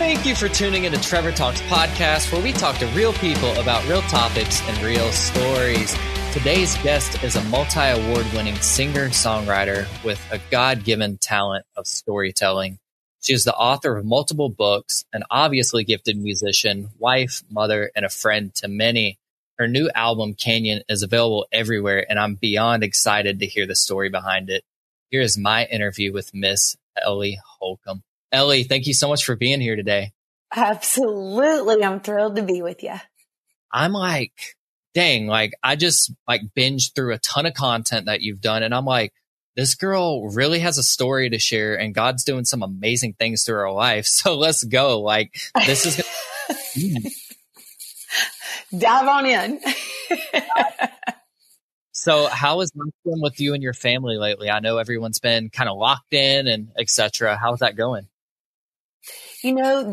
Thank you for tuning into Trevor Talks podcast, where we talk to real people about real topics and real stories. Today's guest is a multi-award-winning singer-songwriter with a God-given talent of storytelling. She is the author of multiple books, an obviously gifted musician, wife, mother, and a friend to many. Her new album, Canyon, is available everywhere, and I'm beyond excited to hear the story behind it. Here is my interview with Miss Ellie Holcomb. Ellie, thank you so much for being here today. Absolutely. I'm thrilled to be with you. I'm like, dang, like I just like binged through a ton of content that you've done. And I'm like, this girl really has a story to share and God's doing some amazing things through her life. So let's go. Like this is going Dive on in. So how has life been with you and your family lately? I know everyone's been kind of locked in and etc. How's that going? You know,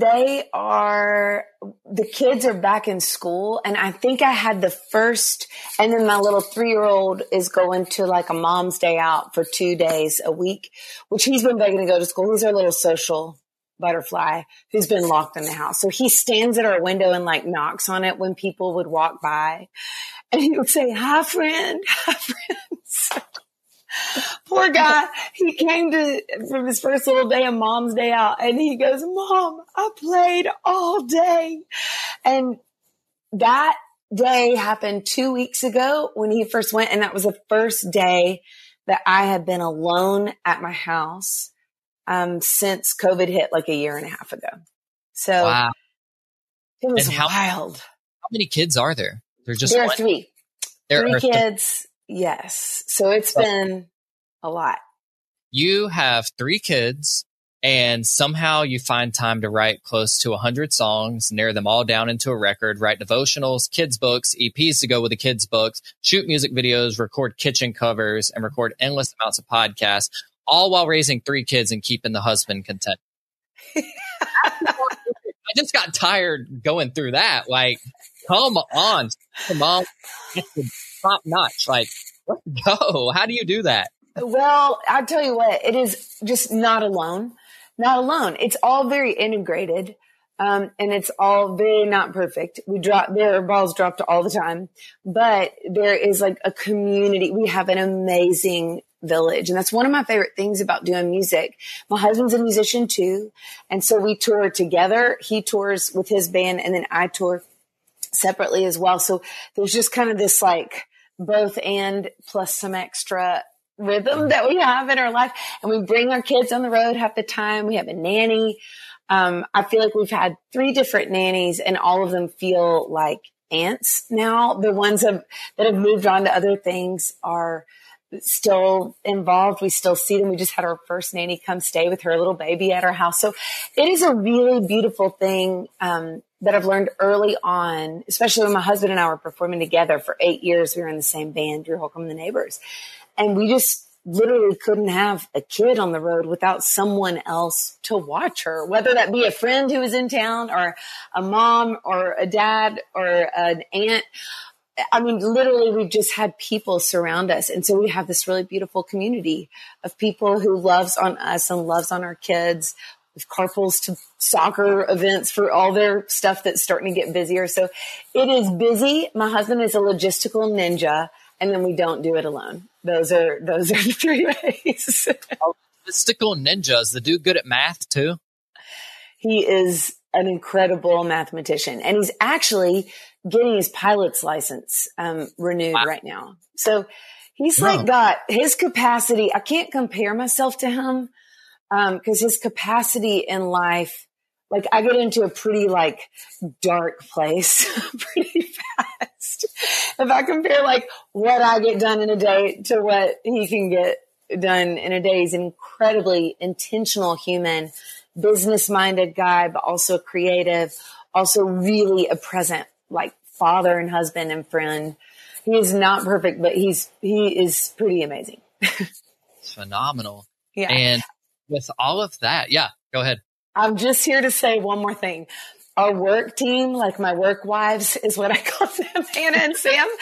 the kids are back in school, and I think I had the first, and then my little 3-year-old is going to like a mom's day out for 2 days a week, which he's been begging to go to school. He's our little social butterfly who's been locked in the house. So he stands at our window and like knocks on it when people would walk by, and he would say, "Hi, friend. Hi, friends." Poor guy. He came from his first little day of mom's day out, and he goes, "Mom, I played all day." And that day happened 2 weeks ago when he first went. And that was the first day that I had been alone at my house, since COVID hit like a year and a half ago. So wow. It was wild. How many kids are there? There are 3. There three are kids. Yes. So it's been a lot. You have 3 kids and somehow you find time to write close to 100 songs, narrow them all down into a record, write devotionals, kids books, EPs to go with the kids books, shoot music videos, record kitchen covers, and record endless amounts of podcasts, all while raising 3 kids and keeping the husband content. I just got tired going through that. Like, come on, mom. Top notch. Like, let's go. How do you do that? Well, I'll tell you what, it is just not alone. Not alone. It's all very integrated. And it's all very not perfect. There are balls dropped all the time, but there is like a community. We have an amazing village. And that's one of my favorite things about doing music. My husband's a musician too. And so we tour together. He tours with his band and then I tour separately as well. So there's just kind of this like both and plus some extra rhythm that we have in our life. And we bring our kids on the road half the time. We have a nanny. I feel like we've had 3 different nannies and all of them feel like aunts now. The ones that have moved on to other things are still involved. We still see them. We just had our first nanny come stay with her little baby at our house. So it is a really beautiful thing, that I've learned early on, especially when my husband and I were performing together for 8 years. We were in the same band, Drew Holcomb and the Neighbors. And we just literally couldn't have a kid on the road without someone else to watch her, whether that be a friend who was in town or a mom or a dad or an aunt. I mean, literally, we've just had people surround us. And so we have this really beautiful community of people who loves on us and loves on our kids. With carpools to soccer events for all their stuff that's starting to get busier. So it is busy. My husband is a logistical ninja, and then we don't do it alone. Those are the 3 ways. Logistical ninja. Is the dude good at math too? He is an incredible mathematician, and he's actually getting his pilot's license renewed right now. So he's like got his capacity. I can't compare myself to him. Cause his capacity in life, like I get into a pretty like dark place pretty fast. If I compare like what I get done in a day to what he can get done in a day, he's an incredibly intentional human, business-minded guy, but also creative, also really a present like father and husband and friend. He is not perfect, but he is pretty amazing. It's phenomenal. Yeah. And with all of that, yeah, go ahead. I'm just here to say one more thing. Our work team, like my work wives is what I call them, Hannah and Sam.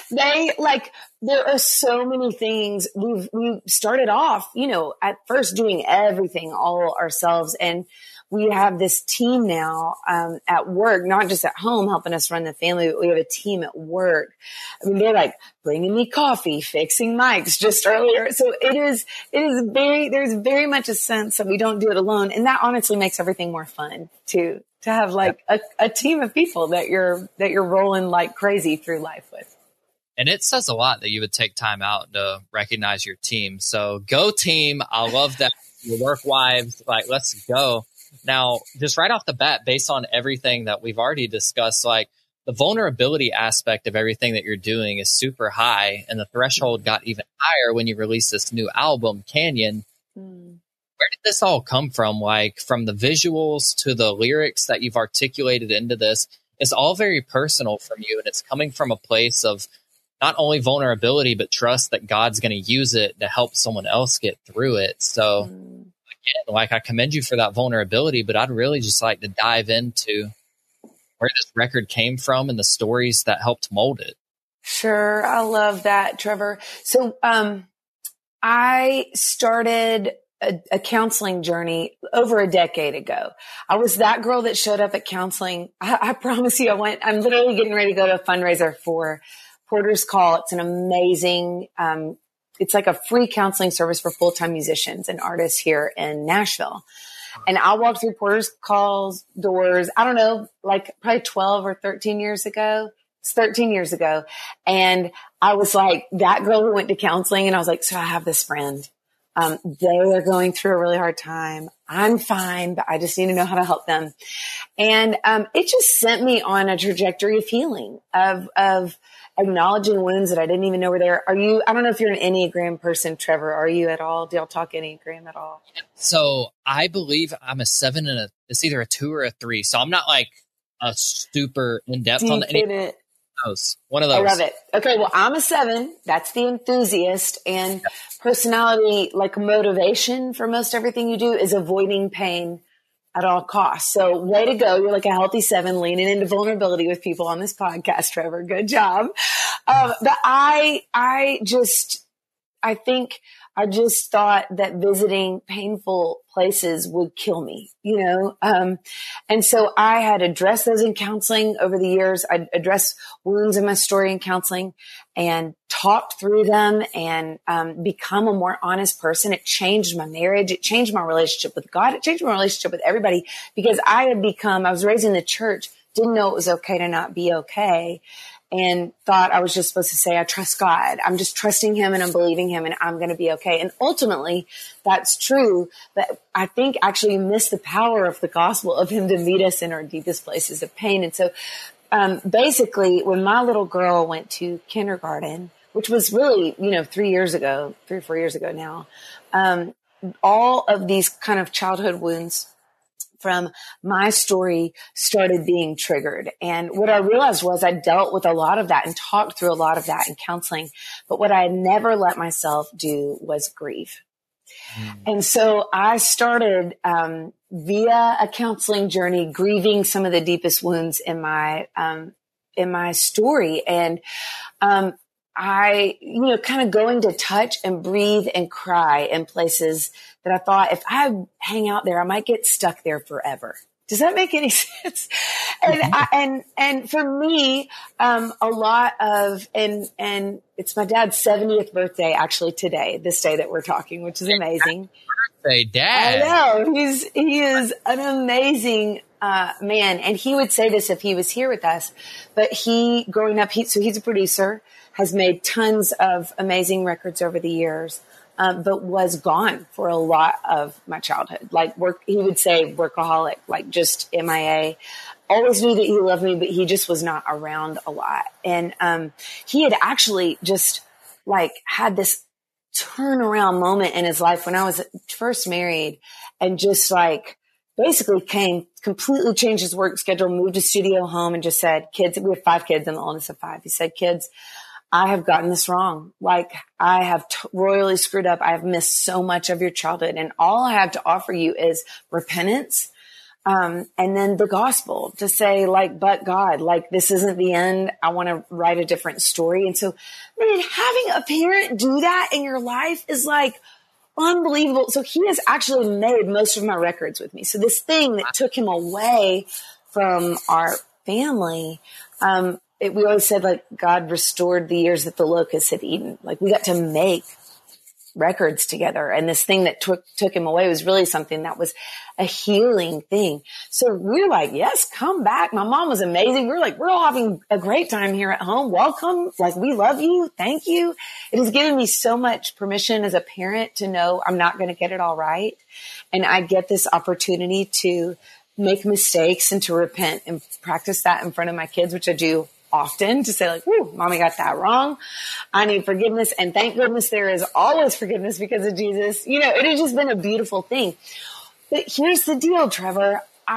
They like, there are so many things. We started off, at first doing everything all ourselves. And we have this team now, at work, not just at home helping us run the family, but we have a team at work. I mean, they're like bringing me coffee, fixing mics just earlier. So there's very much a sense that we don't do it alone. And that honestly makes everything more fun to have like a team of people that you're rolling like crazy through life with. And it says a lot that you would take time out to recognize your team. So go team. I love that. Your work wives, like, let's go. Now, just right off the bat, based on everything that we've already discussed, like the vulnerability aspect of everything that you're doing is super high. And the threshold got even higher when you released this new album, Canyon. Where did this all come from? Like from the visuals to the lyrics that you've articulated into this, it's all very personal from you. And it's coming from a place of not only vulnerability, but trust that God's going to use it to help someone else get through it. So again, like I commend you for that vulnerability, but I'd really just like to dive into where this record came from and the stories that helped mold it. Sure. I love that, Trevor. So, I started a counseling journey over a decade ago. I was that girl that showed up at counseling. I promise you, I'm literally getting ready to go to a fundraiser for Porter's Call. It's an amazing, it's like a free counseling service for full-time musicians and artists here in Nashville. And I walked through Porter's Call's doors, I don't know, like probably 12 or 13 years ago. It's 13 years ago. And I was like that girl who went to counseling. And I was like, so I have this friend. They are going through a really hard time. I'm fine, but I just need to know how to help them. And, it just sent me on a trajectory of healing, of acknowledging wounds that I didn't even know were there. I don't know if you're an Enneagram person, Trevor. Are you at all? Do y'all talk Enneagram at all? So I believe I'm a 7 and it's either a 2 or a 3. So I'm not like a super in-depth on the Enneagram. One of those. I love it. Okay. Well, I'm a 7. That's the enthusiast, and personality, like motivation for most everything you do is avoiding pain at all costs. So way to go. You're like a healthy 7 leaning into vulnerability with people on this podcast, Trevor. Good job. But I think I just thought that visiting painful places would kill me, and so I had addressed those in counseling over the years. I addressed wounds in my story in counseling and talked through them and become a more honest person. It changed my marriage. It changed my relationship with God. It changed my relationship with everybody because I was raised in the church, didn't know it was okay to not be okay, and thought I was just supposed to say, I trust God. I'm just trusting him and I'm believing him and I'm going to be okay. And ultimately that's true. But I think actually you miss the power of the gospel of him to meet us in our deepest places of pain. And so, basically when my little girl went to kindergarten, which was really, 3 or 4 years ago now, all of these kind of childhood wounds from my story started being triggered. And what I realized was I dealt with a lot of that and talked through a lot of that in counseling. But what I had never let myself do was grieve. And so I started, via a counseling journey, grieving some of the deepest wounds in my story. And, I, kind of going to touch and breathe and cry in places that I thought if I hang out there, I might get stuck there forever. Does that make any sense? And for me, a lot of, and it's my dad's 70th birthday actually today, this day that we're talking, which is amazing. Birthday, Dad. I know. He is an amazing, man. And he would say this if he was here with us, but growing up, so he's a producer, has made tons of amazing records over the years, but was gone for a lot of my childhood. Like he would say workaholic, like just MIA. Always knew that he loved me, but he just was not around a lot. And he had actually just like had this turnaround moment in his life when I was first married, and just like basically completely changed his work schedule, moved his studio home, and just said, kids, we have 5 kids, I'm the oldest of 5. He said, kids, I have gotten this wrong. Like I have royally screwed up. I have missed so much of your childhood, and all I have to offer you is repentance, And then the gospel to say like, but God, like this isn't the end. I want to write a different story. And so, man, having a parent do that in your life is like unbelievable. So he has actually made most of my records with me. So this thing that took him away from our family, we always said like God restored the years that the locusts had eaten. Like we got to make records together. And this thing that took him away was really something that was a healing thing. So we're like, yes, come back. My mom was amazing. We're like, we're all having a great time here at home. Welcome. Like, we love you. Thank you. It has given me so much permission as a parent to know I'm not going to get it all right. And I get this opportunity to make mistakes and to repent and practice that in front of my kids, which I do often, to say like, whoo, mommy got that wrong. I need forgiveness. And thank goodness there is always forgiveness because of Jesus. You know, it has just been a beautiful thing. But here's the deal, Trevor.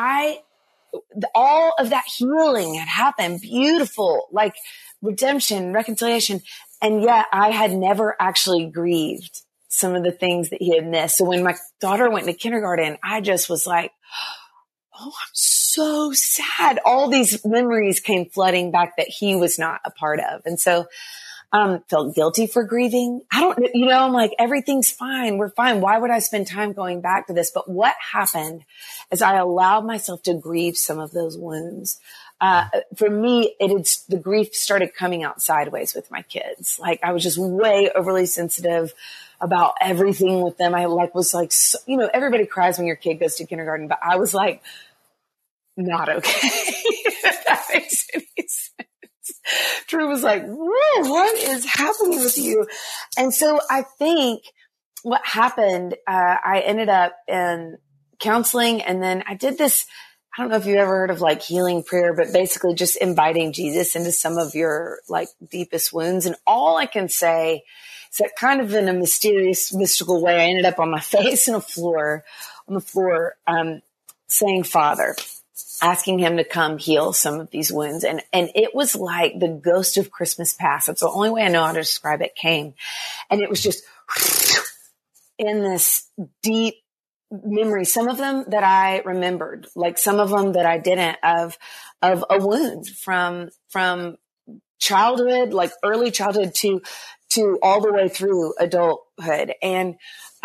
All of that healing had happened, beautiful, like redemption, reconciliation. And yet I had never actually grieved some of the things that he had missed. So when my daughter went into kindergarten, I just was like, oh, I'm so sad. All these memories came flooding back that he was not a part of. And so felt guilty for grieving. I'm like, everything's fine. We're fine. Why would I spend time going back to this? But what happened is I allowed myself to grieve some of those wounds. For me, the grief started coming out sideways with my kids. Like I was just way overly sensitive about everything with them. I everybody cries when your kid goes to kindergarten, but I was like, not okay. If that makes any sense. Drew was like, whoa, what is happening with you? And so I think what happened, I ended up in counseling, and then I did this. I don't know if you ever heard of like healing prayer, but basically just inviting Jesus into some of your like deepest wounds. And all I can say is that kind of in a mysterious, mystical way, I ended up on my face on the floor, saying, Father, asking him to come heal some of these wounds. And it was like the ghost of Christmas past. That's the only way I know how to describe it came. And it was just in this deep memory, some of them that I remembered, like some of them that I didn't, of a wound from childhood, like early childhood to all the way through adulthood. And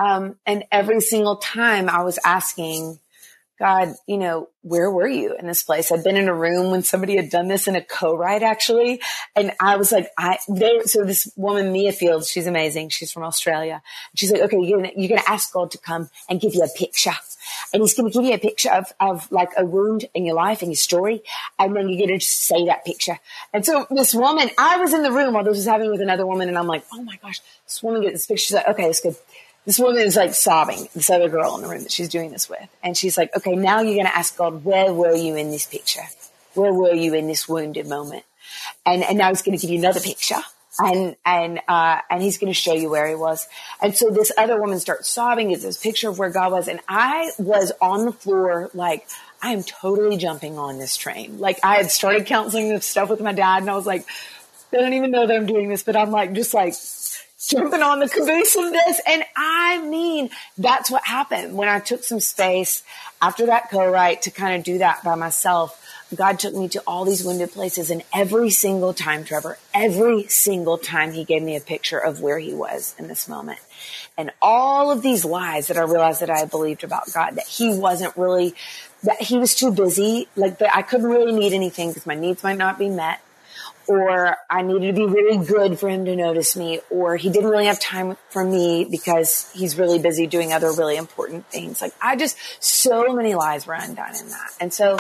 every single time I was asking God, where were you in this place? I'd been in a room when somebody had done this in a co-write actually. And I was like, so this woman, Mia Fields, she's amazing. She's from Australia. She's like, okay, you're going to ask God to come and give you a picture. And he's going to give you a picture of like a wound in your life and your story. And then you're going to just say that picture. And so this woman, I was in the room while this was happening with another woman. And I'm like, oh my gosh, this woman gets this picture. She's like, okay, that's good. This woman is like sobbing, this other girl in the room that she's doing this with. And she's like, okay, now you're going to ask God, where were you in this picture? Where were you in this wounded moment? And now he's going to give you another picture. And he's going to show you where he was. And so this other woman starts sobbing at this picture of where God was. And I was on the floor, like, I am totally jumping on this train. Like I had started counseling this stuff with my dad, and I was like, they don't even know that I'm doing this, but I'm like, just like, jumping on the caboose of this. And I mean, that's what happened when I took some space after that co-write to kind of do that by myself. God took me to all these wounded places, and every single time, Trevor, every single time he gave me a picture of where he was in this moment. And all of these lies that I realized that I had believed about God, that he wasn't really, that he was too busy, like that I couldn't really need anything because my needs might not be met. Or I needed to be really good for him to notice me, or he didn't really have time for me because he's really busy doing other really important things. Like so many lies were undone in that. And so,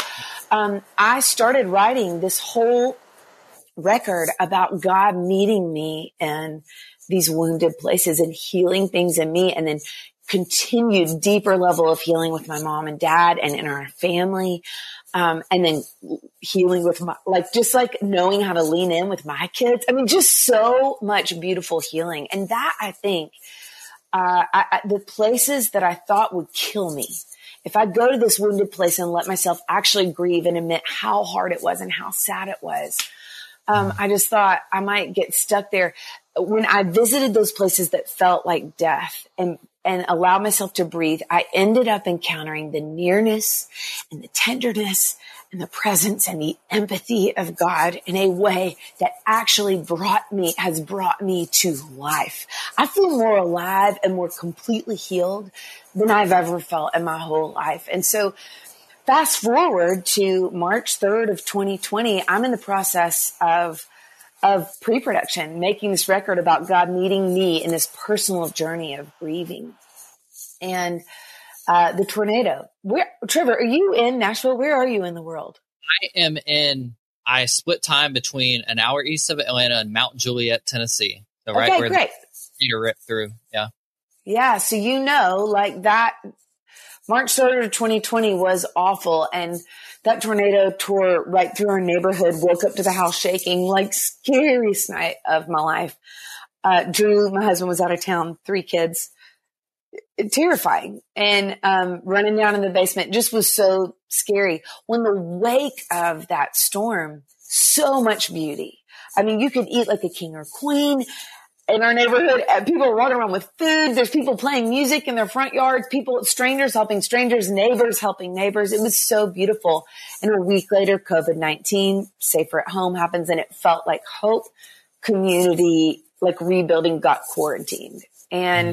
I started writing this whole record about God meeting me in these wounded places and healing things in me, and then continued deeper level of healing with my mom and dad and in our family. And then healing with just knowing how to lean in with my kids. I mean, just so much beautiful healing. And that, I think, the places that I thought would kill me, if I go to this wounded place and let myself actually grieve and admit how hard it was and how sad it was, I just thought I might get stuck there. When I visited those places that felt like death and and allow myself to breathe, I ended up encountering the nearness and the tenderness and the presence and the empathy of God in a way that actually has brought me to life. I feel more alive and more completely healed than I've ever felt in my whole life. And so fast forward to March 3rd of 2020, I'm in the process of pre-production, making this record about God meeting me in this personal journey of grieving. And the tornado. Trevor, are you in Nashville? Where are you in the world? I split time between an hour east of Atlanta and Mount Juliet, Tennessee. So right where great. The tornado ripped through. Yeah. Yeah. So, like that March 3rd of 2020 was awful. And that tornado tore right through our neighborhood, woke up to the house shaking, like scariest night of my life. Drew, my husband, was out of town, 3 kids. Terrifying. And running down in the basement just was so scary. When the wake of that storm, so much beauty. I mean, you could eat like a king or queen in our neighborhood. People are walking around with food. There's people playing music in their front yards, strangers helping strangers, neighbors helping neighbors. It was so beautiful. And a week later, COVID-19, safer at home happens. And it felt like hope, community, like rebuilding got quarantined. And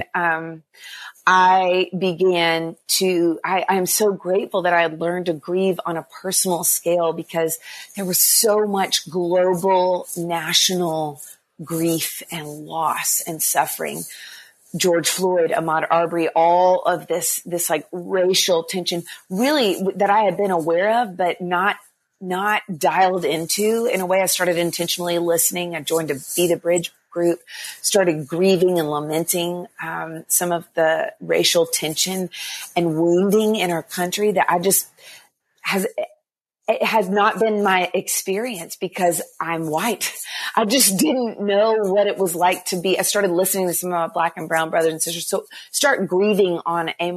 I am so grateful that I had learned to grieve on a personal scale, because there was so much global, national grief and loss and suffering. George Floyd, Ahmaud Arbery, all of this like racial tension really that I had been aware of, but not dialed into in a way. I started intentionally listening. I joined a Be the Bridge group, started grieving and lamenting some of the racial tension and wounding in our country that it has not been my experience because I'm white. I just didn't know what it was like to be. I started listening to some of my Black and brown brothers and sisters. So start grieving on a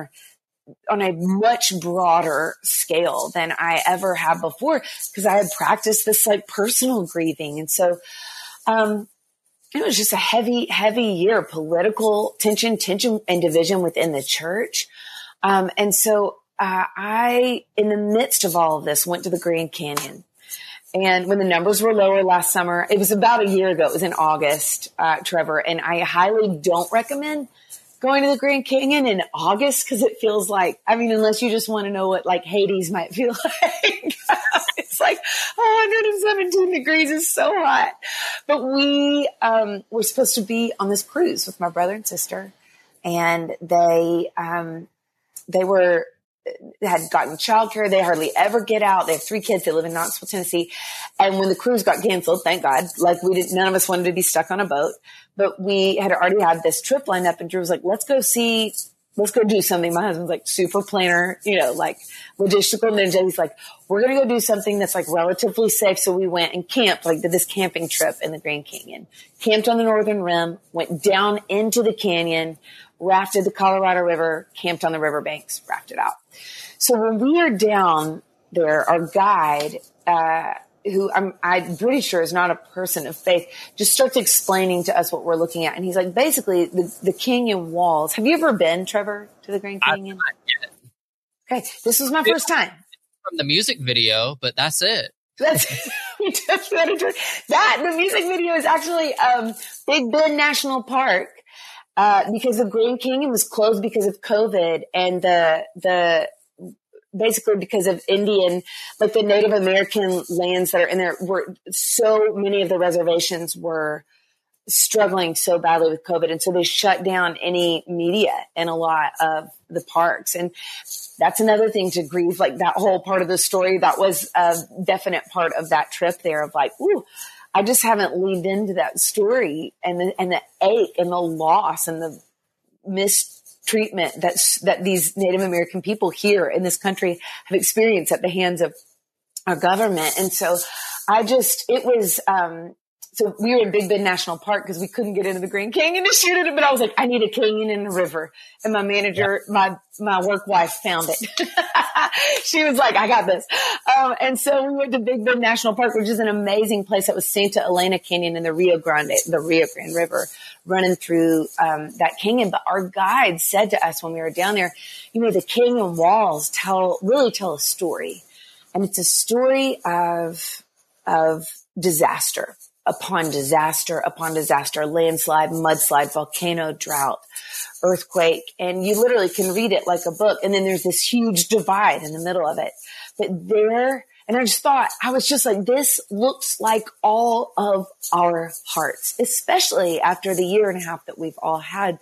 much broader scale than I ever have before, because I had practiced this like personal grieving. And so, it was just a heavy, heavy year, political tension and division within the church. And so I, in the midst of all of this, went to the Grand Canyon. And when the numbers were lower last summer, it was about a year ago, it was in August, Trevor, and I highly don't recommend going to the Grand Canyon in August, because it feels like, unless you just want to know what like Hades might feel like. It's like 117 degrees is so hot. But we were supposed to be on this cruise with my brother and sister, and they had gotten childcare. They hardly ever get out. They have 3 kids. They live in Knoxville, Tennessee. And when the cruise got canceled, thank God, like none of us wanted to be stuck on a boat, but we had already had this trip lined up, and Drew was like, let's go do something. My husband's like super planner, like logistical ninja. He's like, we're going to go do something that's like relatively safe. So we went and camped, like did this camping trip in the Grand Canyon, camped on the northern rim, went down into the canyon, rafted the Colorado River, camped on the riverbanks, rafted out. So when we are down there, our guide, who I'm pretty sure is not a person of faith, just starts explaining to us what we're looking at. And he's like, basically the canyon walls. Have you ever been, Trevor, to the Grand Canyon? I've not yet. Okay. This was my first time. From the music video, but that's it. The music video is actually Big Bend National Park, because the Grand Canyon was closed because of COVID, and the basically because of Indian, like the Native American lands that are in there, were so many of the reservations were struggling so badly with COVID. And so they shut down any media in a lot of the parks. And that's another thing to grieve, like that whole part of the story. That was a definite part of that trip there of like, ooh, I just haven't leaned into that story and the ache and the loss and the mistreatment that these Native American people here in this country have experienced at the hands of our government. And so it was so we were in Big Bend National Park because we couldn't get into the Grand Canyon to shoot it. But I was like, I need a canyon in the river. And my manager, my work wife found it. She was like, I got this. And so we went to Big Bend National Park, which is an amazing place. That was Santa Elena Canyon and the Rio Grande River running through that canyon. But our guide said to us when we were down there, the canyon walls really tell a story. And it's a story of disaster upon disaster upon disaster, landslide, mudslide, volcano, drought, earthquake. And you literally can read it like a book. And then there's this huge divide in the middle of it. But and I was just like, this looks like all of our hearts, especially after the year and a half that we've all had.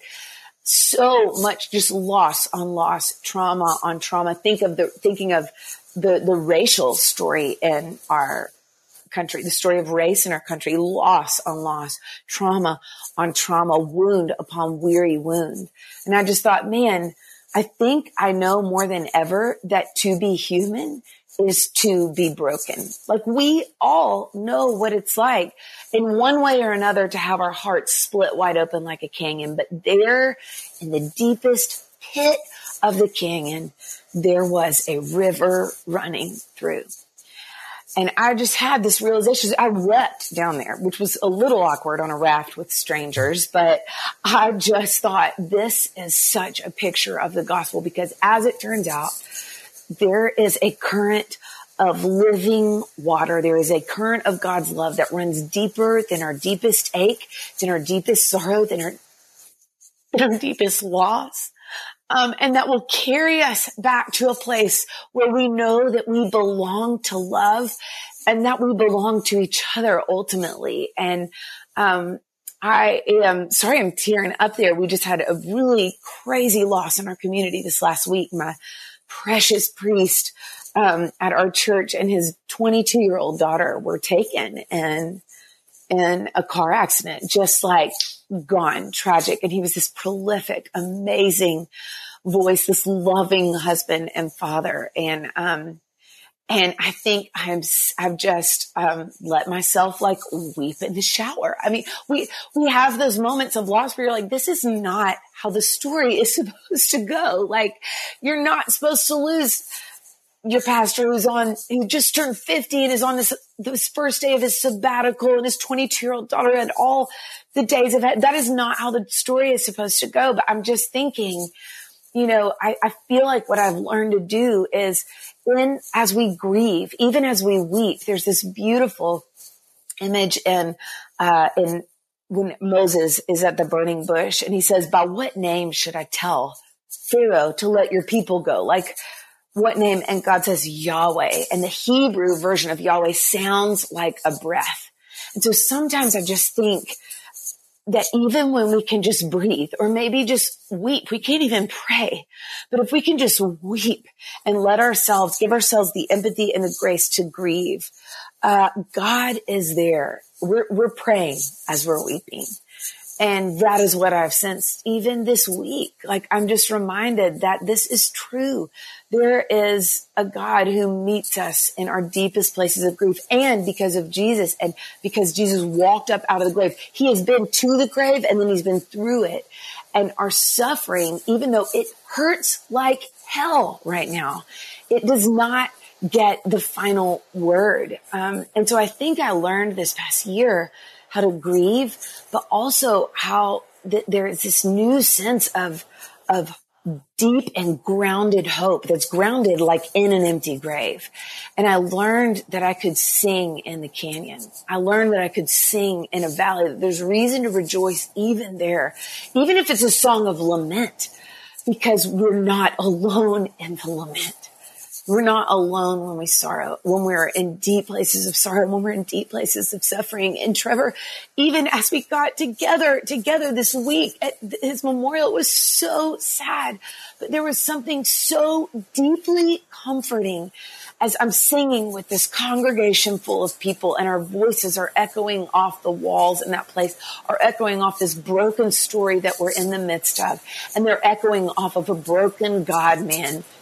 So much just loss on loss, trauma on trauma. Thinking of the racial story in our country, the story of race in our country, loss on loss, trauma on trauma, wound upon weary wound. And I just thought, man, I think I know more than ever that to be human is to be broken. Like, we all know what it's like in one way or another to have our hearts split wide open like a canyon. But there in the deepest pit of the canyon, there was a river running through. And I just had this realization. I wept down there, which was a little awkward on a raft with strangers, but I just thought, this is such a picture of the gospel, because as it turns out, there is a current of living water. There is a current of God's love that runs deeper than our deepest ache, than our deepest sorrow, than our deepest loss. And that will carry us back to a place where we know that we belong to love and that we belong to each other ultimately. And I am sorry, I'm tearing up there. We just had a really crazy loss in our community this last week. My precious priest at our church and his 22-year-old daughter were taken in a car accident, just like gone, tragic. And he was this prolific, amazing voice, this loving husband and father. And I think I've just let myself like weep in the shower. I mean, we have those moments of loss where you're like, this is not how the story is supposed to go. Like, you're not supposed to lose your pastor who just turned 50 and is on this first day of his sabbatical, and his 22-year-old daughter had all the days of it. That is not how the story is supposed to go. But I'm just thinking, I feel like what I've learned to do is as we grieve, even as we weep, there's this beautiful image in when Moses is at the burning bush and he says, by what name should I tell Pharaoh to let your people go? Like, what name? And God says Yahweh. And the Hebrew version of Yahweh sounds like a breath. And so sometimes I just think that even when we can just breathe or maybe just weep, we can't even pray. But if we can just weep and give ourselves the empathy and the grace to grieve, God is there. We're praying as we're weeping. And that is what I've sensed even this week. Like, I'm just reminded that this is true. There is a God who meets us in our deepest places of grief. And because of Jesus, and because Jesus walked up out of the grave, he has been to the grave and then he's been through it. And our suffering, even though it hurts like hell right now, it does not get the final word. And so I think I learned this past year how to grieve, but also how there is this new sense of deep and grounded hope that's grounded like in an empty grave. And I learned that I could sing in the canyon. I learned that I could sing in a valley, that there's reason to rejoice even there, even if it's a song of lament, because we're not alone in the lament. We're not alone when we sorrow, when we're in deep places of sorrow, when we're in deep places of suffering. And Trevor, even as we got together this week at his memorial, it was so sad, but there was something so deeply comforting as I'm singing with this congregation full of people and our voices are echoing off the walls in that place, are echoing off this broken story that we're in the midst of. And they're echoing off of a broken God man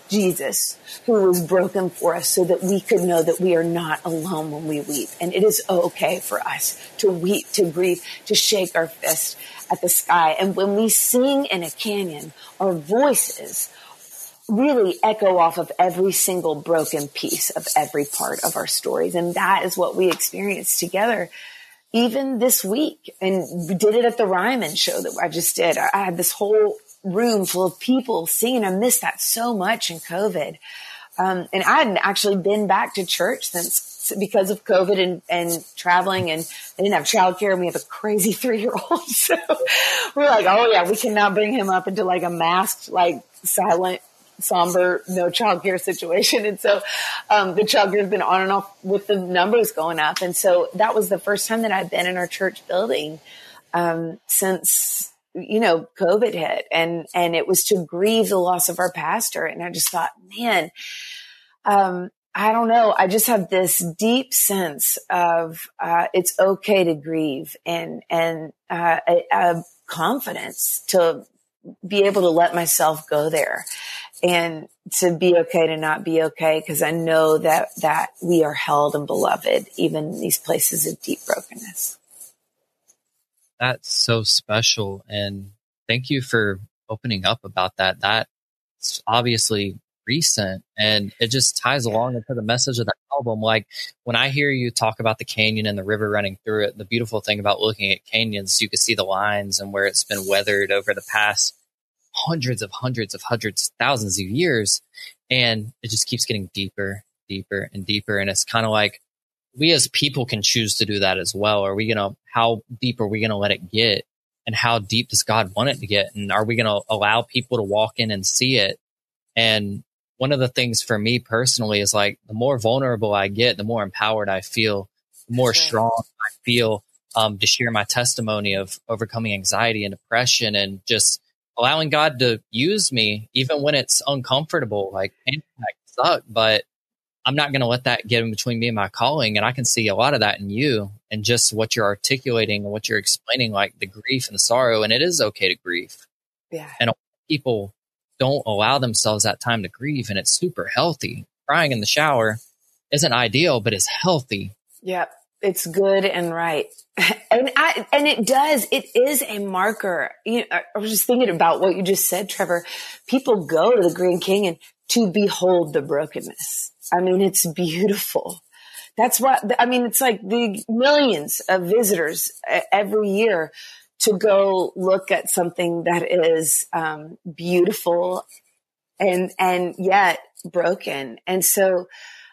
Jesus, who was broken for us so that we could know that we are not alone when we weep. And it is okay for us to weep, to grieve, to shake our fist at the sky. And when we sing in a canyon, our voices really echo off of every single broken piece of every part of our stories. And that is what we experienced together, even this week. And we did it at the Ryman show that I just did. I had this whole room full of people singing. I missed that so much in COVID. And I hadn't actually been back to church since, because of COVID and traveling, and I didn't have childcare, and we have a crazy 3-year-old. So we're like, oh yeah, we cannot bring him up into like a masked, like silent, somber, no childcare situation. And so, the childcare has been on and off with the numbers going up. And so that was the first time that I've been in our church building, since, COVID hit, and it was to grieve the loss of our pastor. And I just thought, man, I don't know. I just have this deep sense of, it's okay to grieve, and a confidence to be able to let myself go there, and to be okay to not be okay. Cause I know that we are held and beloved, even in these places of deep brokenness. That's so special. And thank you for opening up about that. That's obviously recent, and it just ties along into the message of the album. Like, when I hear you talk about the canyon and the river running through it, the beautiful thing about looking at canyons, you can see the lines and where it's been weathered over the past hundreds, thousands of years. And it just keeps getting deeper, and deeper. And it's kind of like, we as people can choose to do that as well. How deep are we going to let it get? And how deep does God want it to get? And are we going to allow people to walk in and see it? And one of the things for me personally is, like, the more vulnerable I get, the more empowered I feel, the more strong I feel, to share my testimony of overcoming anxiety and depression, and just allowing God to use me, even when it's uncomfortable. Like, panic attacks suck, but I'm not going to let that get in between me and my calling. And I can see a lot of that in you, and just what you're articulating and what you're explaining, like the grief and the sorrow. And it is okay to grieve. Yeah. And people don't allow themselves that time to grieve, and it's super healthy. Crying in the shower isn't ideal, but it's healthy. Yep. It's good and right. And it is a marker. I was just thinking about what you just said, Trevor. People go to the Grand Canyon to behold the brokenness. I mean, it's beautiful. That's it's like the millions of visitors every year to go look at something that is beautiful and yet broken. And so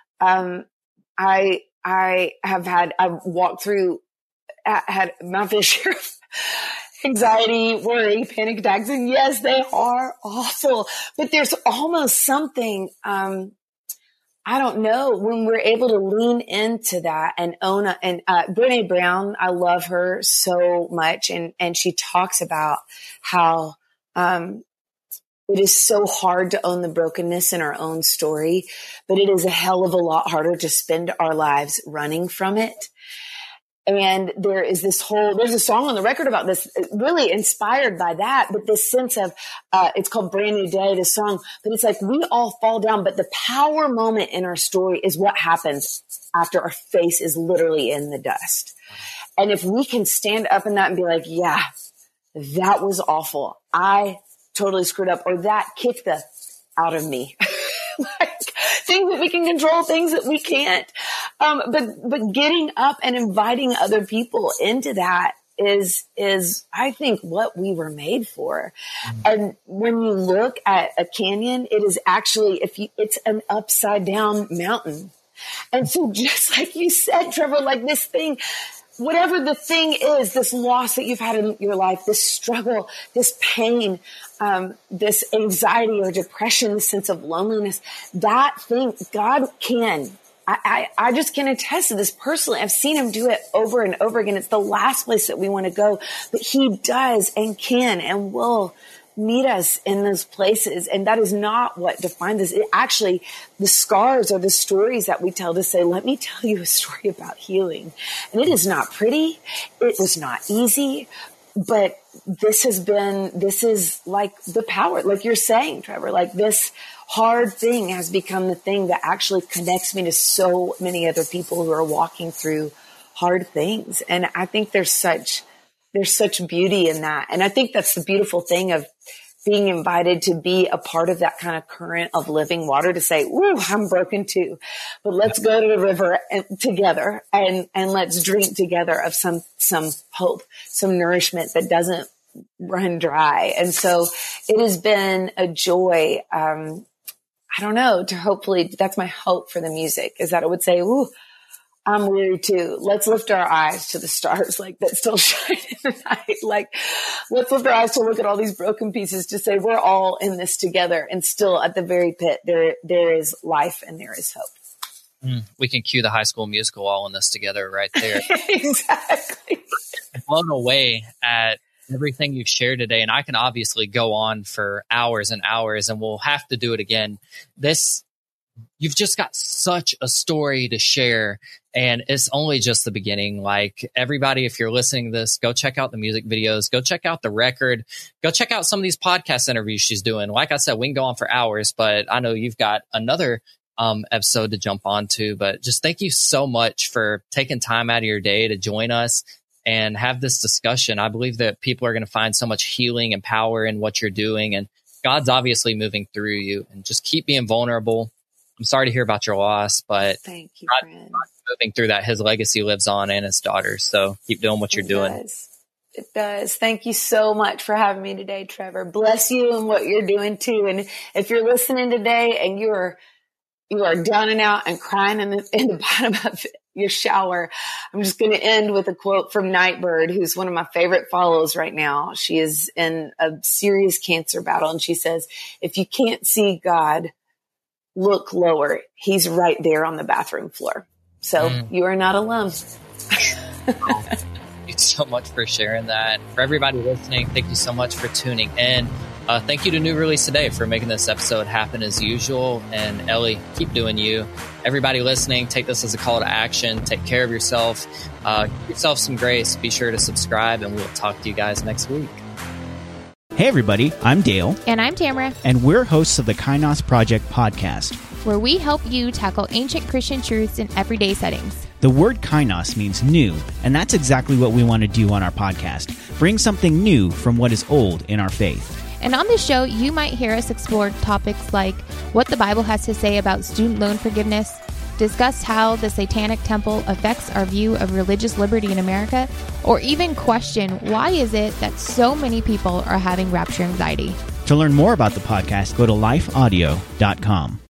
I've walked through, had my fair share of anxiety, worry, panic attacks, and yes, they are awful. But there's almost something, I don't know, when we're able to lean into that and own it. And Brené Brown, I love her so much, and she talks about how it is so hard to own the brokenness in our own story, but it is a hell of a lot harder to spend our lives running from it. And there's a song on the record about this, really inspired by that, but this sense of, it's called Brand New Day, the song, but it's like we all fall down, but the power moment in our story is what happens after our face is literally in the dust. And if we can stand up in that and be like, yeah, that was awful. I totally screwed up, or that kicked the out of me. Like, things that we can control, things that we can't. But getting up and inviting other people into that is I think what we were made for. And when you look at a canyon, it is actually, it's an upside down mountain. And so just like you said, Trevor, like this thing, whatever the thing is, this loss that you've had in your life, this struggle, this pain, this anxiety or depression, this sense of loneliness, that thing, God can. I just can attest to this personally. I've seen him do it over and over again. It's the last place that we want to go, but he does and can and will meet us in those places. And that is not what defines us. It actually, the scars are the stories that we tell to say, let me tell you a story about healing. And it is not pretty. It was not easy, but this is like the power, like you're saying, Trevor, like this hard thing has become the thing that actually connects me to so many other people who are walking through hard things. And I think there's such beauty in that. And I think that's the beautiful thing of being invited to be a part of that kind of current of living water, to say, "Ooh, I'm broken too, but let's go to the river together and let's drink together of some hope, some nourishment that doesn't run dry." And so it has been a joy. I don't know, to hopefully, that's my hope for the music, is that it would say, "Ooh, I'm weary too. Let's lift our eyes to the stars, like, that still shine in the night." Like, let's lift our eyes to look at all these broken pieces, to say we're all in this together, and still at the very pit, there is life and there is hope. We can cue the High School Musical, all in this together right there. Exactly. I'm blown away at everything you've shared today, and I can obviously go on for hours and hours, and we'll have to do it again. You've just got such a story to share, and it's only just the beginning. Like, everybody, if you're listening to this, go check out the music videos, go check out the record, go check out some of these podcast interviews she's doing. Like I said, we can go on for hours, but I know you've got another episode to jump onto. But just thank you so much for taking time out of your day to join us and have this discussion. I believe that people are going to find so much healing and power in what you're doing, and God's obviously moving through you. And just keep being vulnerable. I'm sorry to hear about your loss, but thank you, friend. God's moving through that. His legacy lives on, and his daughters. So keep doing what you're doing. It does. Thank you so much for having me today, Trevor. Bless you and what you're doing too. And if you're listening today and you are down and out and crying in the bottom of your shower, I'm just going to end with a quote from Nightbird, who's one of my favorite follows right now. She is in a serious cancer battle, and she says, "If you can't see God, look lower. He's right there on the bathroom floor." So you are not alone. Thank you so much for sharing that. For everybody listening, thank you so much for tuning in. Thank you to New Release Today for making this episode happen as usual. And Ellie, keep doing you. Everybody listening, take this as a call to action. Take care of yourself. Give yourself some grace. Be sure to subscribe, and we'll talk to you guys next week. Hey everybody, I'm Dale. And I'm Tamara. And we're hosts of the Kainos Project podcast, where we help you tackle ancient Christian truths in everyday settings. The word Kainos means new, and that's exactly what we want to do on our podcast. Bring something new from what is old in our faith. And on this show, you might hear us explore topics like what the Bible has to say about student loan forgiveness, discuss how the Satanic Temple affects our view of religious liberty in America, or even question why is it that so many people are having rapture anxiety. To learn more about the podcast, go to lifeaudio.com.